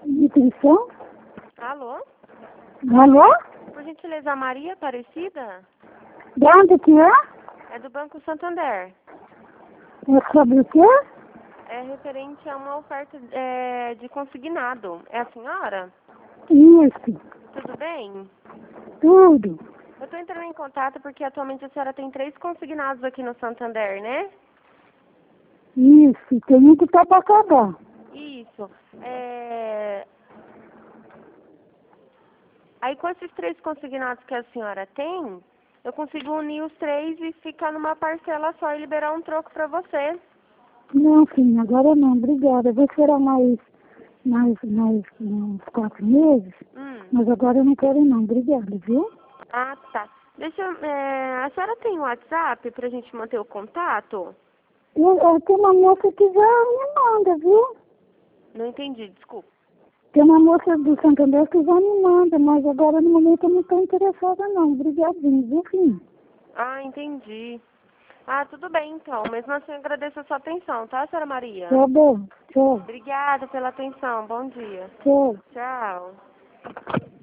Nutrição? Alô? Alô? Por gentileza, a Maria Aparecida? De onde que é? É do Banco Santander. É sobre o quê? É referente a uma oferta de consignado. É a senhora? Isso, Tudo bem? tudo. Eu estou entrando em contato porque atualmente a senhora tem 3 consignados aqui no Santander, né? Isso, tem um que tá para acabar. Isso. Aí com esses 3 consignados que a senhora tem, eu consigo unir os 3 e ficar numa parcela só e liberar um troco para você. Não, filho, agora não, obrigada. Eu vou esperar mais uns 4 meses, mas agora eu não quero não, obrigada, viu? Ah, tá. A senhora tem um WhatsApp pra gente manter o contato? Tem uma moça que já me manda, viu? Não entendi, desculpa. Tem uma moça do Santander que já me manda, mas agora no momento eu não estou interessada não, obrigadinho, viu, filho? Ah, entendi. Ah, tudo bem então. Mesmo assim, eu agradeço a sua atenção, tá, senhora Maria? Tá bom, tchau, Obrigada pela atenção. Bom dia. tchau. Tchau.